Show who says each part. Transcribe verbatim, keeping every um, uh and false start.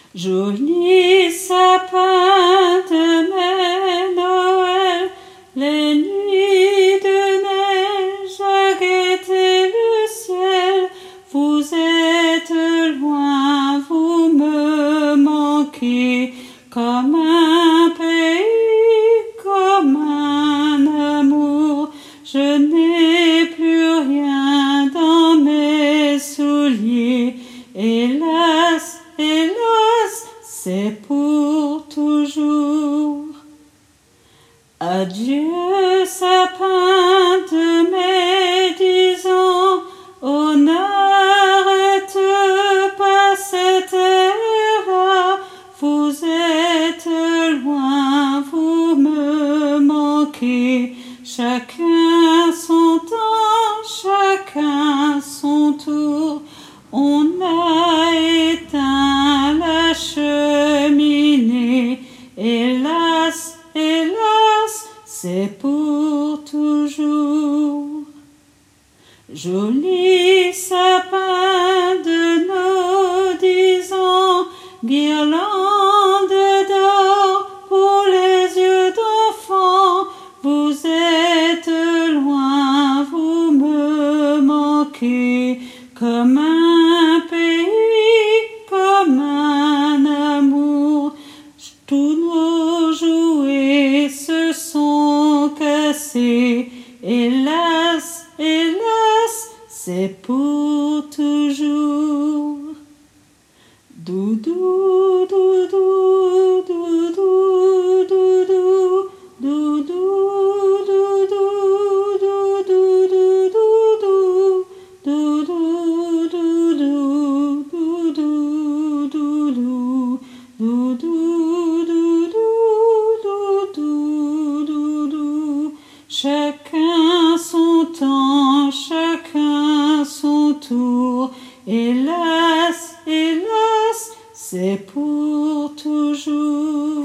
Speaker 1: Joli sapin de mai Noël, les nuits de neige à guetter le ciel. Vous êtes loin, vous me manquez, comme un pays, comme un amour. Je n'ai plus rien dans mes souliers, hélas, hélas, c'est pour toujours. Adieu, sapin de mes dix ans, oh n'arrête pas cette ère-là. Vous êtes loin, vous me manquez, chacun son temps, chacun son tour. On a éteint la cheminée, hélas, hélas, c'est pour toujours. Joli sapin de nos dix ans, guirlande d'or pour les yeux d'enfant. Vous êtes loin, vous me manquez, comme un pays, comme un amour. Tous nos jouets se sont cassés, hélas, hélas, c'est pour toujours. Doudou, doudou, doudou, doudou, doudou, doudou, doudou, doudou, doudou, doudou, doudou, doudou, doudou, doudou, doudou. Chacun son temps, chacun son tour, hélas, hélas, c'est pour toujours.